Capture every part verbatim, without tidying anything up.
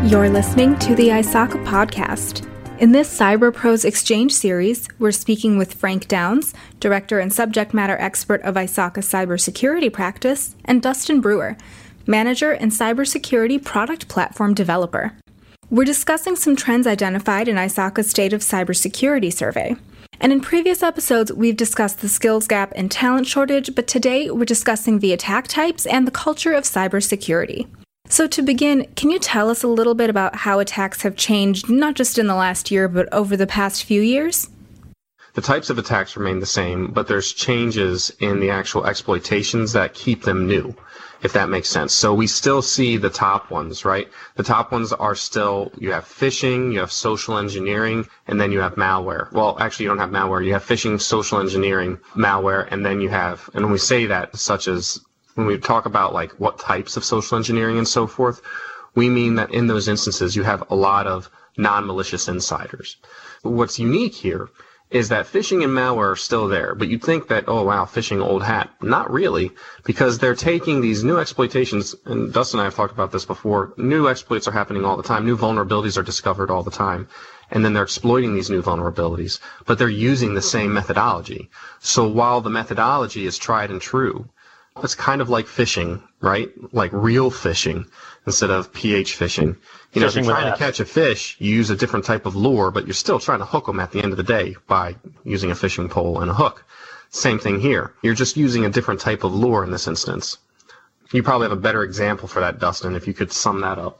You're listening to the ISACA podcast. In this Cyber Pros Exchange series, we're speaking with Frank Downs, Director and Subject Matter Expert of ISACA Cybersecurity Practice, and Dustin Brewer, Manager and Cybersecurity Product Platform Developer. We're discussing some trends identified in ISACA's State of Cybersecurity survey. And in previous episodes, we've discussed the skills gap and talent shortage, but today we're discussing the attack types and the culture of cybersecurity. So to begin, can you tell us a little bit about how attacks have changed, not just in the last year, but over the past few years? The types of attacks remain the same, but there's changes in the actual exploitations that keep them new, if that makes sense. So we still see the top ones, right? The top ones are still, you have phishing, you have social engineering, and then you have malware. Well, actually you don't have malware. You have phishing, social engineering, malware, and then you have, and when we say that, such as when we talk about like what types of social engineering and so forth, we mean that in those instances you have a lot of non-malicious insiders. What's unique here is that phishing and malware are still there, but you'd think that, oh wow, phishing old hat. Not really, because they're taking these new exploitations, and Dustin and I have talked about this before, new exploits are happening all the time, new vulnerabilities are discovered all the time, and then they're exploiting these new vulnerabilities, but they're using the same methodology. So while the methodology is tried and true, it's kind of like phishing, right? Like real phishing instead of P H phishing. You know, if you're trying to catch a fish, you use a different type of lure, but you're still trying to hook them at the end of the day by using a fishing pole and a hook. Same thing here. You're just using a different type of lure in this instance. You probably have a better example for that, Dustin, if you could sum that up.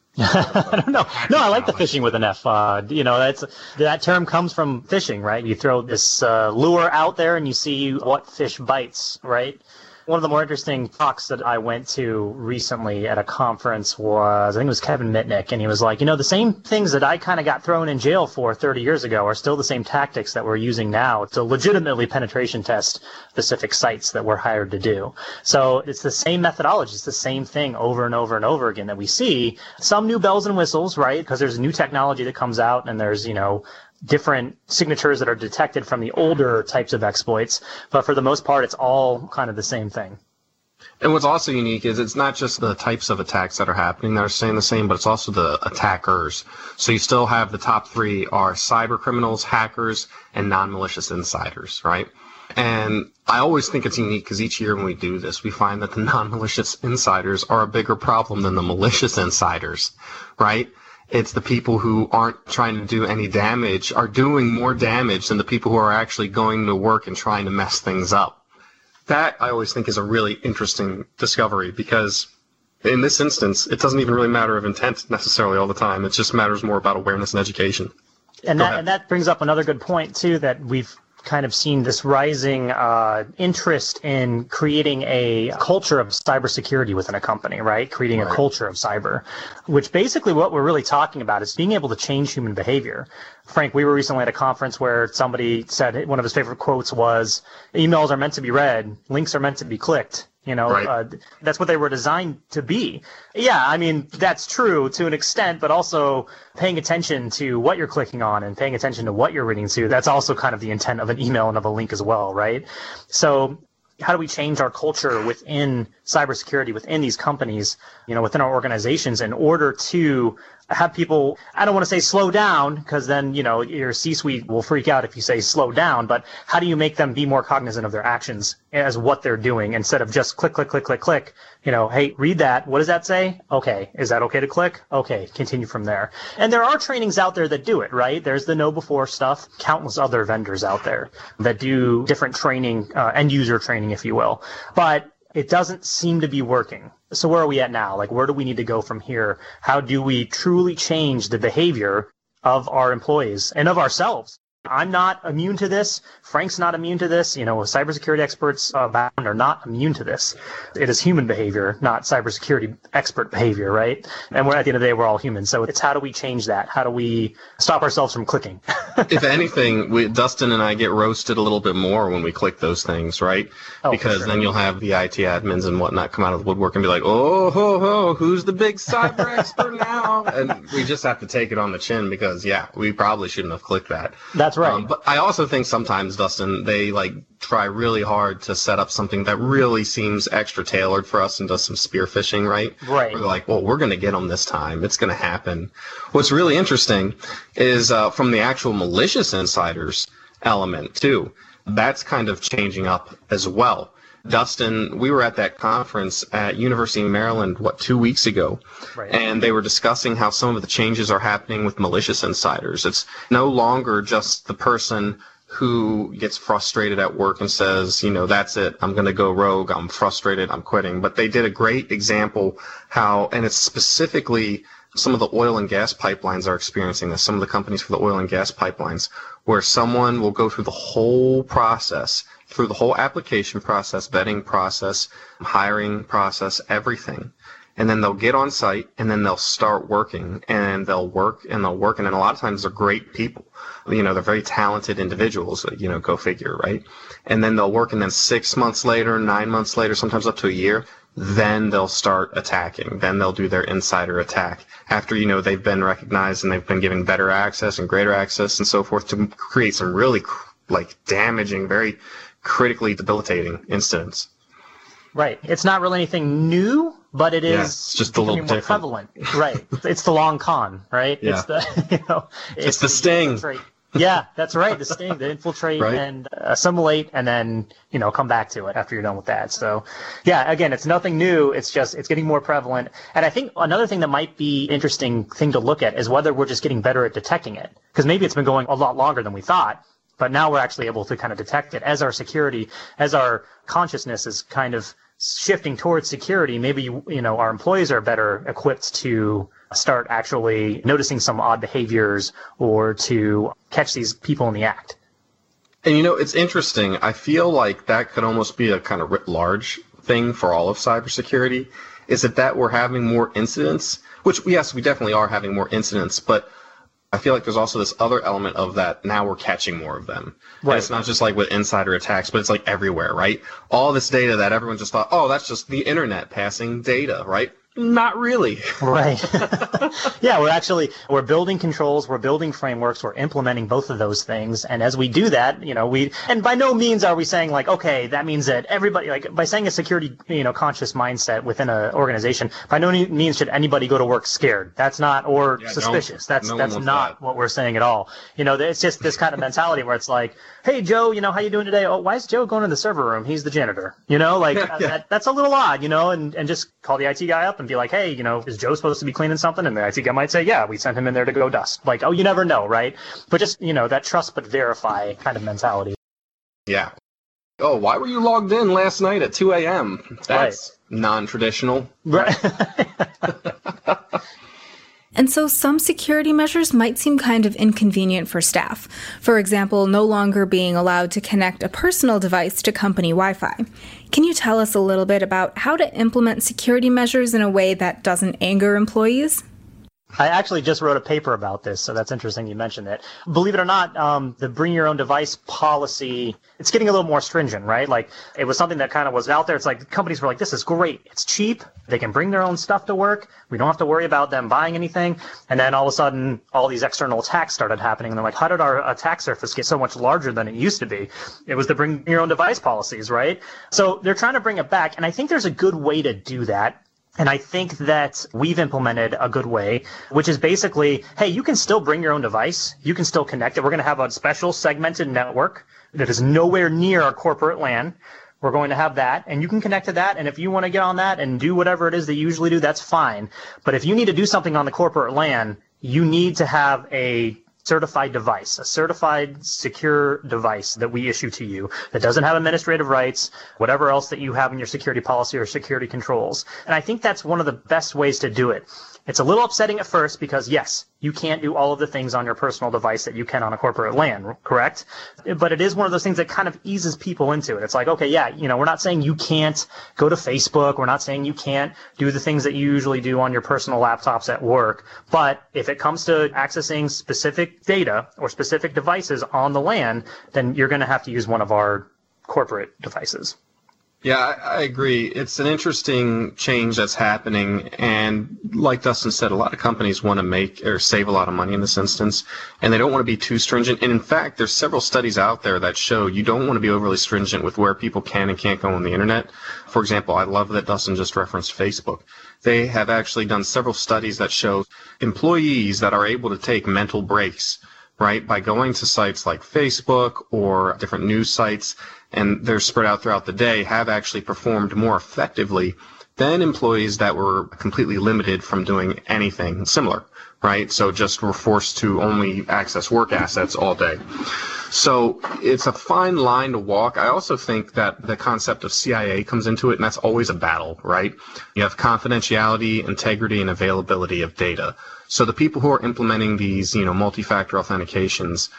I don't know. No, I like the fishing with an F. Uh, you know, that's that term comes from fishing, right? You throw this uh, lure out there and you see what fish bites, right? One of the more interesting talks that I went to recently at a conference was, I think it was Kevin Mitnick, and he was like, you know, the same things that I kind of got thrown in jail for thirty years ago are still the same tactics that we're using now to legitimately penetration test specific sites that we're hired to do. So it's the same methodology. It's the same thing over and over and over again that we see. Some new bells and whistles, right? Because there's new technology that comes out, and there's, you know, different signatures that are detected from the older types of exploits, but for the most part, it's all kind of the same thing. And what's also unique is it's not just the types of attacks that are happening that are staying the same, but it's also the attackers. So you still have the top three are cyber criminals, hackers, and non-malicious insiders, right? And I always think it's unique because each year when we do this, we find that the non-malicious insiders are a bigger problem than the malicious insiders, right? It's the people who aren't trying to do any damage are doing more damage than the people who are actually going to work and trying to mess things up. That, I always think, is a really interesting discovery because in this instance, it doesn't even really matter of intent necessarily all the time. It just matters more about awareness and education. And that, and that brings up another good point, too, that we've kind of seen this rising uh, interest in creating a culture of cybersecurity within a company, right? Creating right. a culture of cyber, which basically what we're really talking about is being able to change human behavior. Frank, we were recently at a conference where somebody said one of his favorite quotes was, emails are meant to be read, links are meant to be clicked. You know, right. uh, that's what they were designed to be. Yeah, I mean, that's true to an extent, but also paying attention to what you're clicking on and paying attention to what you're reading to, that's also kind of the intent of an email and of a link as well, right? So how do we change our culture within cybersecurity, within these companies, you know, within our organizations in order to have people, I don't want to say slow down, because then, you know, your C-suite will freak out if you say slow down, but how do you make them be more cognizant of their actions as what they're doing instead of just click, click, click, click, click, you know, hey, read that. What does that say? Okay. Is that okay to click? Okay. Continue from there. And there are trainings out there that do it, right? There's the know before stuff, countless other vendors out there that do different training, uh, end user training, if you will, but it doesn't seem to be working. So where are we at now? Like, where do we need to go from here? How do we truly change the behavior of our employees and of ourselves? I'm not immune to this. Frank's not immune to this. You know, cybersecurity experts uh, are not immune to this. It is human behavior, not cybersecurity expert behavior, right? And we're at the end of the day, we're all humans. So it's how do we change that? How do we stop ourselves from clicking? If anything, we, Dustin and I get roasted a little bit more when we click those things, right? Oh, because sure. Then you'll have the I T admins and whatnot come out of the woodwork and be like, oh, ho, ho, who's the big cyber expert now? And we just have to take it on the chin because, yeah, we probably shouldn't have clicked that. That's That's right. Um, but I also think sometimes, Dustin, they like try really hard to set up something that really seems extra tailored for us and does some spear phishing, right? Right. Where they're like, well, we're going to get them this time. It's going to happen. What's really interesting is uh, from the actual malicious insiders element, too. That's kind of changing up as well. Dustin, we were at that conference at University of Maryland, what, two weeks ago, right. And they were discussing how some of the changes are happening with malicious insiders. It's no longer just the person who gets frustrated at work and says, you know, that's it, I'm going to go rogue, I'm frustrated, I'm quitting. But they did a great example how, and it's specifically some of the oil and gas pipelines are experiencing this, some of the companies for the oil and gas pipelines, where someone will go through the whole process, through the whole application process, vetting process, hiring process, everything. And then they'll get on site and then they'll start working and they'll work and they'll work. And then a lot of times they're great people. You know, they're very talented individuals, you know, go figure, right? And then they'll work and then six months later, nine months later, sometimes up to a year, then they'll start attacking. Then they'll do their insider attack after, you know, they've been recognized and they've been given better access and greater access and so forth to create some really like damaging, very critically debilitating incidents. Right. It's not really anything new, but it is yeah, it's just a little more different. Prevalent. Right. It's the long con, right? Yeah. It's the, you know, it's, it's the sting. Yeah, that's right. The sting, to infiltrate right. and assimilate and then, you know, come back to it after you're done with that. So, yeah, again, it's nothing new. It's just, it's getting more prevalent. And I think another thing that might be interesting thing to look at is whether we're just getting better at detecting it. Because maybe it's been going a lot longer than we thought. But now we're actually able to kind of detect it as our security, as our consciousness is kind of shifting towards security. Maybe, you know, our employees are better equipped to start actually noticing some odd behaviors or to catch these people in the act. And, you know, it's interesting. I feel like that could almost be a kind of writ large thing for all of cybersecurity, is that, that we're having more incidents, which, yes, we definitely are having more incidents, but I feel like there's also this other element of that now we're catching more of them. Right. And it's not just like with insider attacks, but it's like everywhere, right? All this data that everyone just thought, oh, that's just the internet passing data, right? Not really. Right. Yeah, we're actually, we're building controls, we're building frameworks, we're implementing both of those things. And as we do that, you know, we, and by no means are we saying like, okay, that means that everybody, like by saying a security, you know, conscious mindset within an organization, by no means should anybody go to work scared. That's not, or yeah, suspicious. That's, no that's not that. What we're saying at all. You know, it's just this kind of mentality where it's like, hey, Joe, you know, how you doing today? Oh, why is Joe going to the server room? He's the janitor. You know, like yeah. that, that's a little odd, you know, and, and just call the I T guy up and be like, hey, you know, is Joe supposed to be cleaning something? And the I T guy might say, yeah, we sent him in there to go dust. Like, oh, you never know, right? But just, you know, that trust but verify kind of mentality. Yeah. Oh, why were you logged in last night at two a.m.? That's right. Non-traditional. Right. And so some security measures might seem kind of inconvenient for staff. For example, no longer being allowed to connect a personal device to company Wi-Fi. Can you tell us a little bit about how to implement security measures in a way that doesn't anger employees? I actually just wrote a paper about this, so that's interesting you mentioned it. Believe it or not, um, the bring your own device policy, it's getting a little more stringent, right? Like, it was something that kind of was out there. It's like companies were like, this is great. It's cheap. They can bring their own stuff to work. We don't have to worry about them buying anything. And then all of a sudden, all these external attacks started happening. And they're like, how did our attack surface get so much larger than it used to be? It was the bring your own device policies, right? So they're trying to bring it back. And I think there's a good way to do that. And I think that we've implemented a good way, which is basically, hey, you can still bring your own device. You can still connect it. We're going to have a special segmented network that is nowhere near our corporate LAN. We're going to have that, and you can connect to that. And if you want to get on that and do whatever it is that you usually do, that's fine. But if you need to do something on the corporate LAN, you need to have a certified device, a certified secure device that we issue to you that doesn't have administrative rights, whatever else that you have in your security policy or security controls. And I think that's one of the best ways to do it. It's a little upsetting at first because, yes, you can't do all of the things on your personal device that you can on a corporate LAN, correct? But it is one of those things that kind of eases people into it. It's like, okay, yeah, you know, we're not saying you can't go to Facebook. We're not saying you can't do the things that you usually do on your personal laptops at work. But if it comes to accessing specific data or specific devices on the LAN, then you're going to have to use one of our corporate devices. Yeah, I, I agree. It's an interesting change that's happening, and like Dustin said, a lot of companies want to make or save a lot of money in this instance, and they don't want to be too stringent. And in fact, there's several studies out there that show you don't want to be overly stringent with where people can and can't go on the internet. For example, I love that Dustin just referenced Facebook. They have actually done several studies that show employees that are able to take mental breaks, right, by going to sites like Facebook or different news sites, and they're spread out throughout the day, have actually performed more effectively than employees that were completely limited from doing anything similar, right? So just were forced to only access work assets all day. So it's a fine line to walk. I also think that the concept of C I A comes into it, and that's always a battle, right? You have confidentiality, integrity, and availability of data. So the people who are implementing these, you know, multi-factor authentications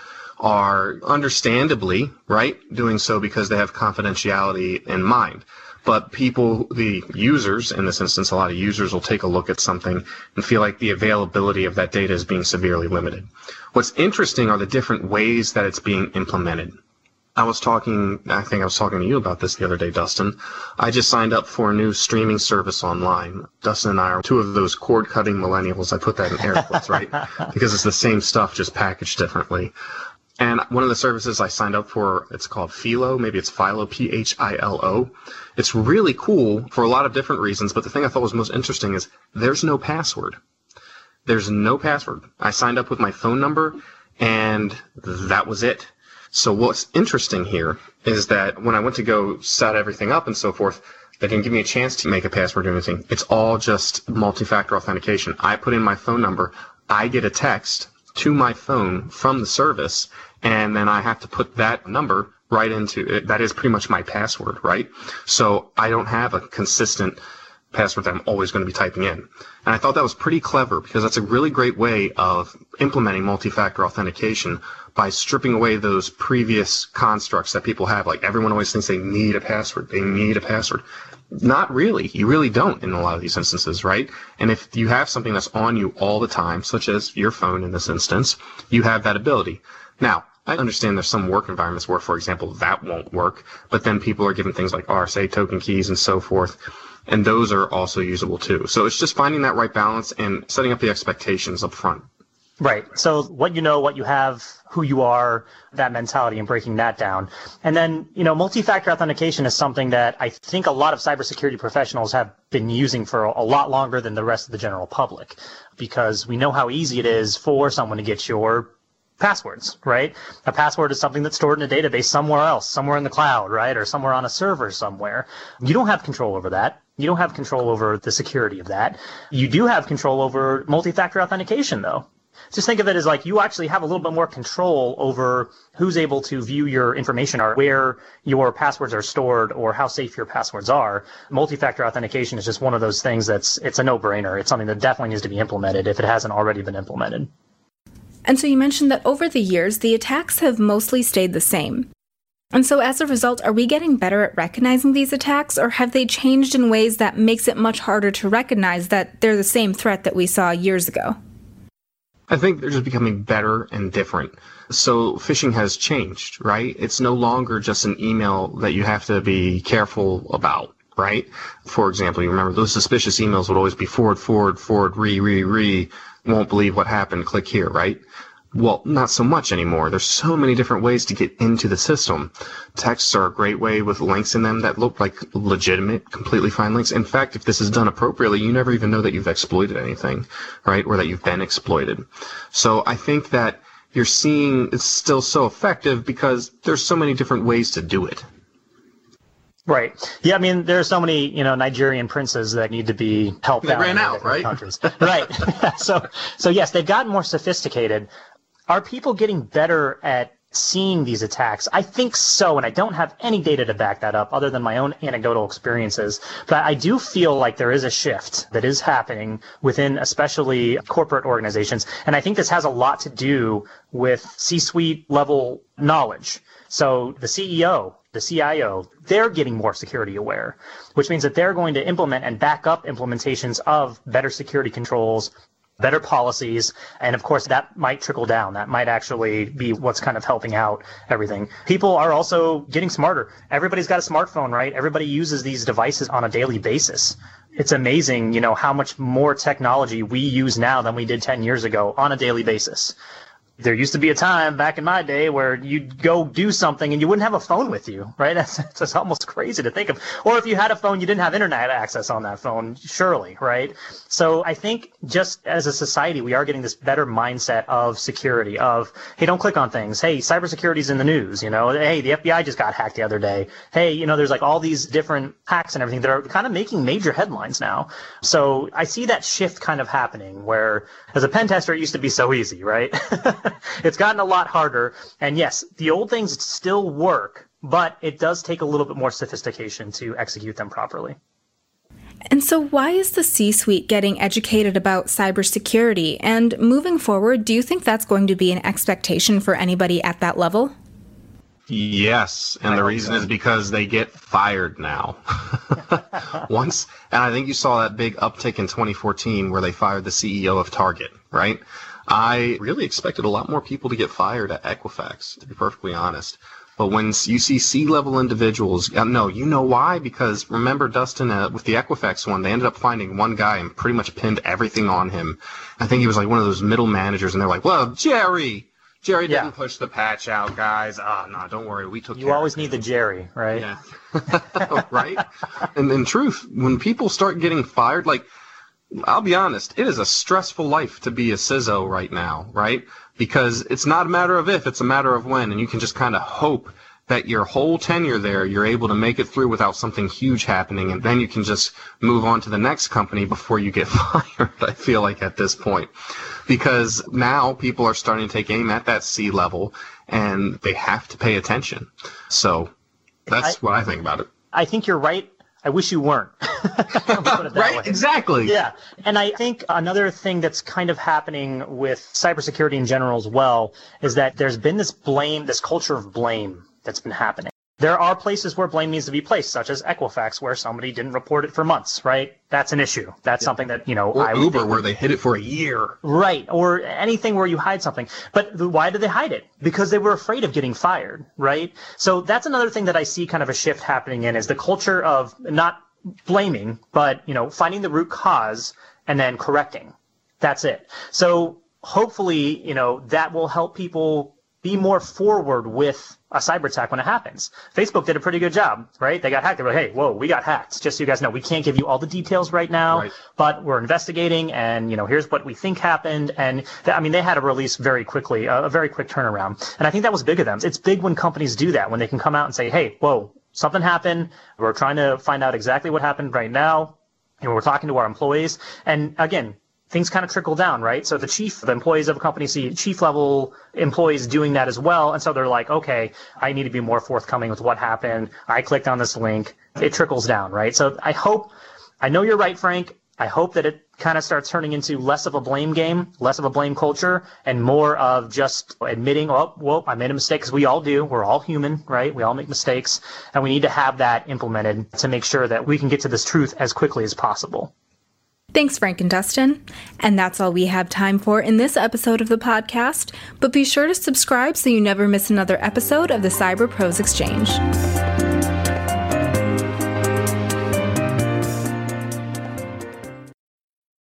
are understandably, right, doing so because they have confidentiality in mind. But people, the users, in this instance, a lot of users will take a look at something and feel like the availability of that data is being severely limited. What's interesting are the different ways that it's being implemented. I was talking, I think I was talking to you about this the other day, Dustin. I just signed up for a new streaming service online. Dustin and I are two of those cord-cutting millennials. I put that in air quotes, right? Because it's the same stuff, just packaged differently. And one of the services I signed up for, it's called Philo. Maybe it's Philo, P H I L O. It's really cool for a lot of different reasons, but the thing I thought was most interesting is there's no password. There's no password. I signed up with my phone number, and that was it. So what's interesting here is that when I went to go set everything up and so forth, they didn't give me a chance to make a password or anything. It's all just multi-factor authentication. I put in my phone number. I get a text to my phone from the service, and then I have to put that number right into it. That is pretty much my password, right? So I don't have a consistent password that I'm always going to be typing in. And I thought that was pretty clever because that's a really great way of implementing multi-factor authentication by stripping away those previous constructs that people have. Like everyone always thinks they need a password. They need a password. Not really. You really don't in a lot of these instances, right? And if you have something that's on you all the time, such as your phone in this instance, you have that ability. Now, I understand there's some work environments where, for example, that won't work, but then people are given things like R S A token keys and so forth, and those are also usable too. So it's just finding that right balance and setting up the expectations up front. Right. So what you know, what you have, who you are, that mentality, and breaking that down. And then, you know, multi-factor authentication is something that I think a lot of cybersecurity professionals have been using for a lot longer than the rest of the general public, because we know how easy it is for someone to get your passwords, right? A password is something that's stored in a database somewhere else, somewhere in the cloud, right? Or somewhere on a server somewhere. You don't have control over that. You don't have control over the security of that. You do have control over multi-factor authentication, though. Just think of it as like you actually have a little bit more control over who's able to view your information or where your passwords are stored or how safe your passwords are. Multi-factor authentication is just one of those things that's, it's a no-brainer. It's something that definitely needs to be implemented if it hasn't already been implemented. And so you mentioned that over the years, the attacks have mostly stayed the same. And so as a result, are we getting better at recognizing these attacks, or have they changed in ways that makes it much harder to recognize that they're the same threat that we saw years ago? I think they're just becoming better and different. So phishing has changed, right? It's no longer just an email that you have to be careful about, right? For example, you remember those suspicious emails would always be forward, forward, forward, re, re, re, won't believe what happened, click here, right? Well, not so much anymore. There's so many different ways to get into the system. Texts are a great way with links in them that look like legitimate, completely fine links. In fact, if this is done appropriately, you never even know that you've exploited anything, right? Or that you've been exploited. So I think that you're seeing it's still so effective because there's so many different ways to do it. Right. Yeah, I mean, there are so many, you know, Nigerian princes that need to be helped they out ran in out, different right? countries. Right. so, so yes, they've gotten more sophisticated. Are people getting better at seeing these attacks? I think so, and I don't have any data to back that up other than my own anecdotal experiences. But I do feel like there is a shift that is happening within especially corporate organizations. And I think this has a lot to do with C-suite level knowledge. So the C E O, the C I O, they're getting more security aware, which means that they're going to implement and back up implementations of better security controls better policies. And of course, that might trickle down. That might actually be what's kind of helping out everything. People are also getting smarter. Everybody's got a smartphone, right? Everybody uses these devices on a daily basis. It's amazing, you know, how much more technology we use now than we did ten years ago on a daily basis. There used to be a time back in my day where you'd go do something and you wouldn't have a phone with you, right? That's, that's almost crazy to think of. Or if you had a phone, you didn't have internet access on that phone, surely, right? So I think just as a society, we are getting this better mindset of security, of, hey, don't click on things. Hey, cybersecurity's in the news, you know? Hey, the F B I just got hacked the other day. Hey, you know, there's like all these different hacks and everything that are kind of making major headlines now. So I see that shift kind of happening where as a pen tester, it used to be so easy, right? It's gotten a lot harder. And yes, the old things still work, but it does take a little bit more sophistication to execute them properly. And so why is the C-suite getting educated about cybersecurity? And moving forward, do you think that's going to be an expectation for anybody at that level? Yes, and the reason is because they get fired now. Once, and I think you saw that big uptick in twenty fourteen where they fired the C E O of Target, right? I really expected a lot more people to get fired at Equifax, to be perfectly honest. But when you see C-level individuals, uh, no, you know why? Because remember, Dustin, uh, with the Equifax one, they ended up finding one guy and pretty much pinned everything on him. I think he was like one of those middle managers, and they're like, well, Jerry... Jerry didn't yeah. push the patch out, guys. Ah, oh, no, don't worry. We took you care always of it. need the Jerry, right? Yeah. Right? And in truth, when people start getting fired, like, I'll be honest, it is a stressful life to be a C I S O right now, right? Because it's not a matter of if, it's a matter of when. And you can just kind of hope that your whole tenure there, you're able to make it through without something huge happening, and then you can just move on to the next company before you get fired, I feel like, at this point. Because now people are starting to take aim at that C level, and they have to pay attention. So that's I, what I think about it. I think you're right. I wish you weren't. Right, way. Exactly. Yeah. And I think another thing that's kind of happening with cybersecurity in general as well is that there's been this blame, this culture of blame that's been happening. There are places where blame needs to be placed, such as Equifax, where somebody didn't report it for months, right? That's an issue. That's yeah. something that, you know, or I would Uber, think, where they hid it for a year. Right. Or anything where you hide something. But the, why did they hide it? Because they were afraid of getting fired, right? So that's another thing that I see kind of a shift happening in is the culture of not blaming, but, you know, finding the root cause and then correcting. That's it. So hopefully, you know, that will help people be more forward with a cyber attack when it happens. Facebook did a pretty good job, right? They got hacked. They were like, hey, whoa, we got hacked. Just so you guys know, we can't give you all the details right now, right. but we're investigating, and, you know, here's what we think happened. And, th- I mean, they had a release very quickly, a, a very quick turnaround. And I think that was big of them. It's big when companies do that, when they can come out and say, hey, whoa, something happened. We're trying to find out exactly what happened right now. And we're talking to our employees. And again, things kind of trickle down, right? So the chief, the employees of a company see chief level employees doing that as well. And so they're like, okay, I need to be more forthcoming with what happened. I clicked on this link. It trickles down, right? So I hope, I know you're right, Frank. I hope that it kind of starts turning into less of a blame game, less of a blame culture, and more of just admitting, oh, well, I made a mistake, because we all do. We're all human, right? We all make mistakes. And we need to have that implemented to make sure that we can get to this truth as quickly as possible. Thanks, Frank and Dustin. And that's all we have time for in this episode of the podcast. But be sure to subscribe so you never miss another episode of the Cyber Pros Exchange.